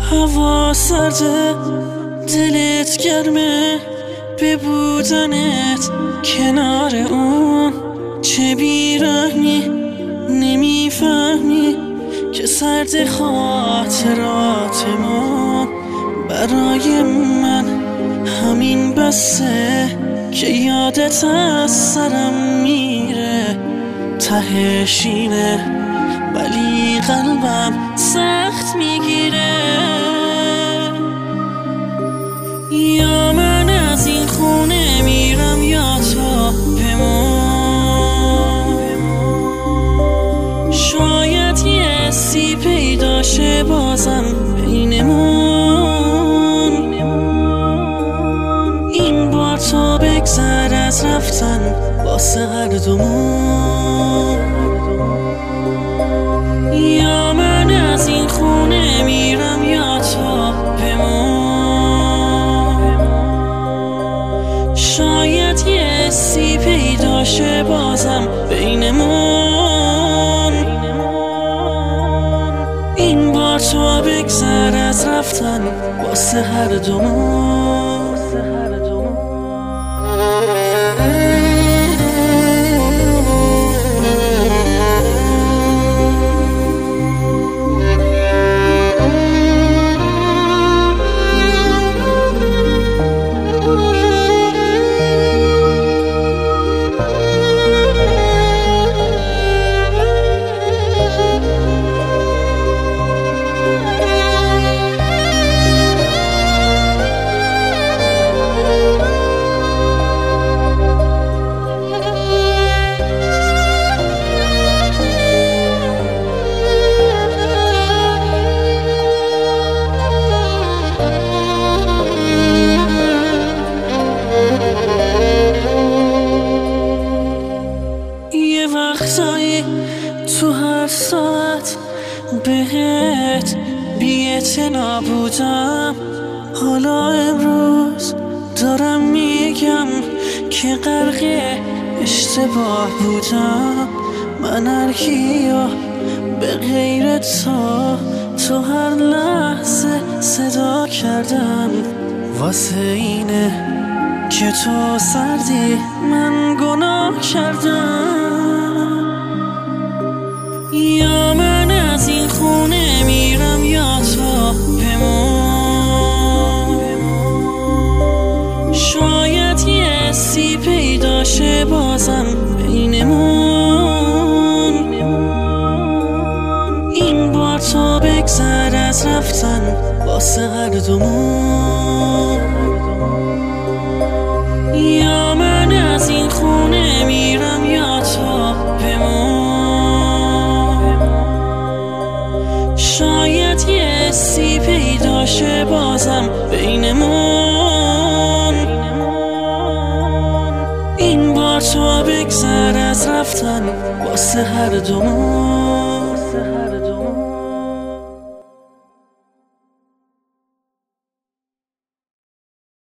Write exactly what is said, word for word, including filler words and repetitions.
هوا سرده دلت گرمه به بودنت کنار اون، چه بیرحمی نمیفهمی که سرد خاطراتمون. برای من همین بسه که یادت از سرم میره، تهشینه ولی قلبم سخت میگیره. یا من از این خونه میرم یا تو بمون، شاید یه حسی پیدا شه بازم بینمون. این بار تا بگذر از رفتن واسه هر دومون. یا من از این خونه میرم یا تو بمون، شاید یه حسی پیدا شه بازم بینمون. این بار تو بگذر از رفتن واسه هر دومون. تو هر ساعت بهت بی‌اعتنا بودم، حالا امروز دارم میگم که غرق اشتباه بودم. من هرکیو به غیر تو تو هر لحظه صدا کردم، واسه اینه که تو سردی من گناه کردم. یا من از این خونه میرم یا تو بمون، شاید یه حسی پیدا شه بازم بینمون. این بار تو بگذر از رفتن واسه هر دومون. یا من از این خونه میرم یا تو بمون، شاید یه حسی پیدا شه بازم بینمون. این بار تو بگذر از رفتن واسه هر دومون.